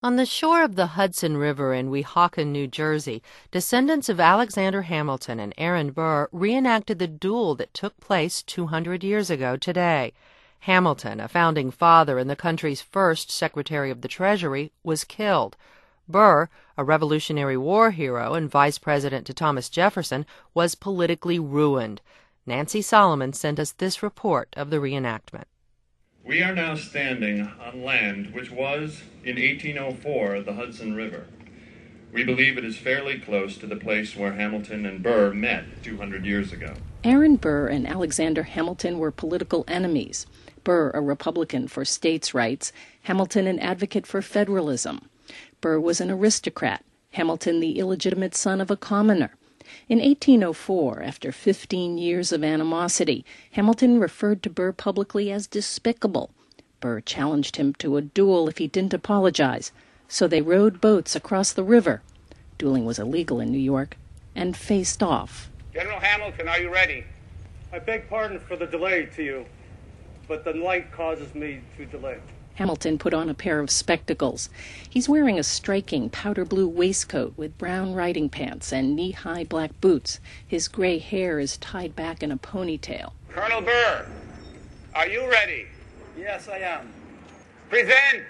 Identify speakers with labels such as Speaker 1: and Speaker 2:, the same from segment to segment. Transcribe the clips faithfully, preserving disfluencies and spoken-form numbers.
Speaker 1: On the shore of the Hudson River in Weehawken, New Jersey, descendants of Alexander Hamilton and Aaron Burr reenacted the duel that took place two hundred years ago today. Hamilton, a founding father and the country's first Secretary of the Treasury, was killed. Burr, a Revolutionary War hero and vice president to Thomas Jefferson, was politically ruined. Nancy Solomon sent us this report of the reenactment.
Speaker 2: We are now standing on land which was, in eighteen oh four, the Hudson River. We believe it is fairly close to the place where Hamilton and Burr met two hundred years ago.
Speaker 3: Aaron Burr and Alexander Hamilton were political enemies. Burr, a Republican for states' rights, Hamilton an advocate for federalism. Burr was an aristocrat, Hamilton the illegitimate son of a commoner. In eighteen oh four, after fifteen years of animosity, Hamilton referred to Burr publicly as despicable. Burr challenged him to a duel if he didn't apologize, so they rowed boats across the river. Dueling was illegal in New York, and faced off.
Speaker 4: General Hamilton, are you ready?
Speaker 5: I beg pardon for the delay to you, but the light causes me to delay.
Speaker 3: Hamilton put on a pair of spectacles. He's wearing a striking powder blue waistcoat with brown riding pants and knee-high black boots. His gray hair is tied back in a ponytail.
Speaker 4: Colonel Burr, are you ready?
Speaker 5: Yes, I am.
Speaker 4: Present!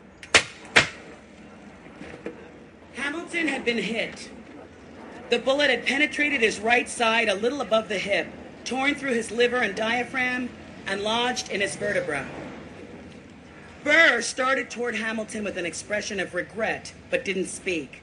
Speaker 6: Hamilton had been hit. The bullet had penetrated his right side a little above the hip, torn through his liver and diaphragm, and lodged in his vertebra. Burr started toward Hamilton with an expression of regret, but didn't speak.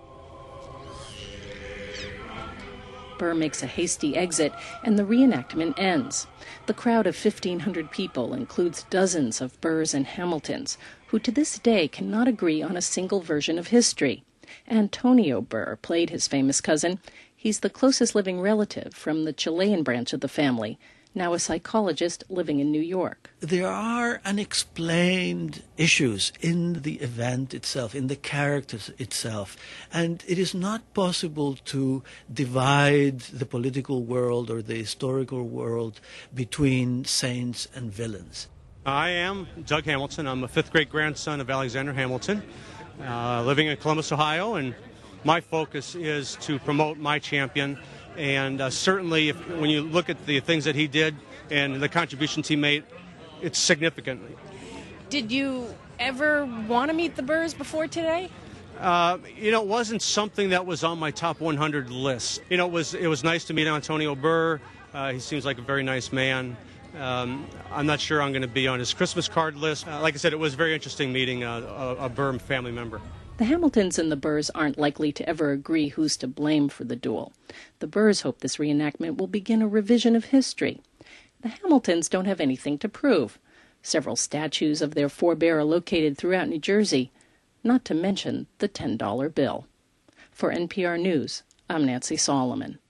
Speaker 3: Burr makes a hasty exit, and the reenactment ends. The crowd of fifteen hundred people includes dozens of Burrs and Hamiltons, who to this day cannot agree on a single version of history. Antonio Burr played his famous cousin. He's the closest living relative from the Chilean branch of the family, now a psychologist living in New York.
Speaker 7: There are unexplained issues in the event itself, in the characters itself, and it is not possible to divide the political world or the historical world between saints and villains.
Speaker 8: I am Doug Hamilton. I'm a fifth great grandson of Alexander Hamilton, uh, living in Columbus, Ohio, and my focus is to promote my champion. And uh, certainly, if, when you look at the things that he did and the contributions he made, it's significant.
Speaker 9: Did you ever want to meet the Burrs before today?
Speaker 8: Uh, you know, it wasn't something that was on my top one hundred list. You know, it was it was nice to meet Antonio Burr. Uh, he seems like a very nice man. Um, I'm not sure I'm going to be on his Christmas card list. Uh, like I said, it was very interesting meeting a, a, a Burr family member.
Speaker 3: The Hamiltons and the Burrs aren't likely to ever agree who's to blame for the duel. The Burrs hope this reenactment will begin a revision of history. The Hamiltons don't have anything to prove. Several statues of their forebear are located throughout New Jersey, not to mention the ten dollar bill. For N P R News, I'm Nancy Solomon.